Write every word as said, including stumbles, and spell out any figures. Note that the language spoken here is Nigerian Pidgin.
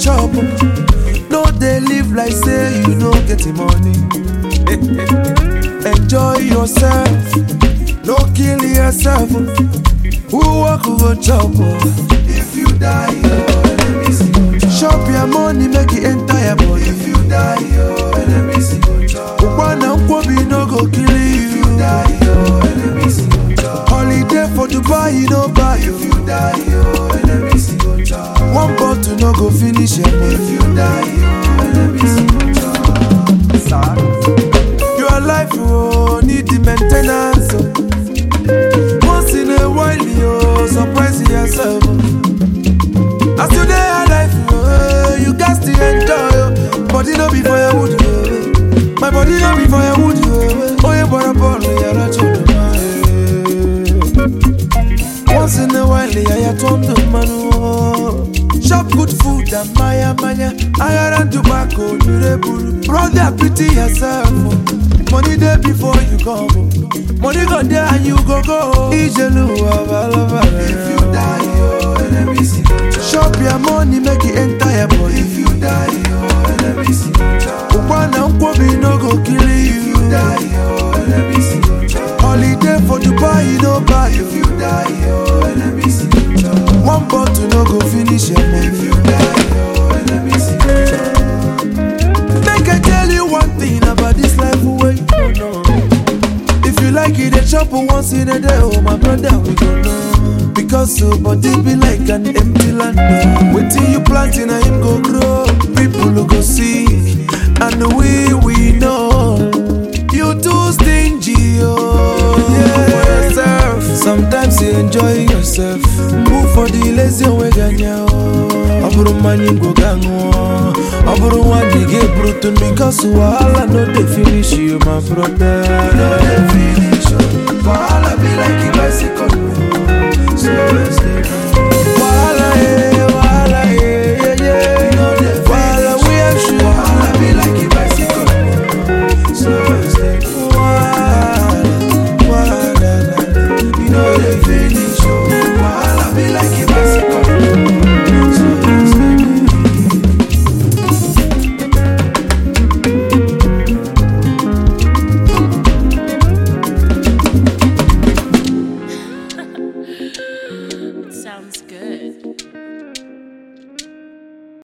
chop. No, they live like say you no get the money. Enjoy yourself, no kill yourself. Who walk who go chop? If you die, your enemies go chop. Chop your money, make it enter your body. If you die, your enemies go chop. One and Kobe no go kill you. If you die, your enemies go chop. Holiday for Dubai, you no buy. If you die, your enemies go chop. One bottle no go finish your money. If you die, your enemies go chop. Sad. Your life oh, need the maintenance. Oh. Once in a while, you surprise yourself. As you day alive, oh, you got to enjoy. Oh. Body no be for your wood. Oh. My body no be for your wood. Oh, you bought a ball, you're not children. Once in a while, I turn to man. Shop good food and maya maya. I got tobacco, you rebel. Brother, pity yourself. Money there before you come. Money go there and you go go. If you die, your enemies go chop. Shop your money, make it enter your body. If you die, your enemies go chop. One and Kobe no go kill you. If you die, your enemies go chop. Holiday for Dubai, you no buy. If you die, your enemies go chop. One bottle no go finish your money. If you die, your enemies go chop. Make I tell you one thing about this life where you don't know. If you like it, they chop once in a day. Oh my brother, we don't know. Because so body be like an empty land. Wait till you plant in a him go grow. People who go see, and we we know. You too stingy, oh yeah. Yourself. Sometimes you enjoy yourself. Move for the lazy way ganya. Aburu mani go gango. Aburu wani get brutal because wahala no dey finish you, my brother. No dey finish you. Wahala be like a bicycle.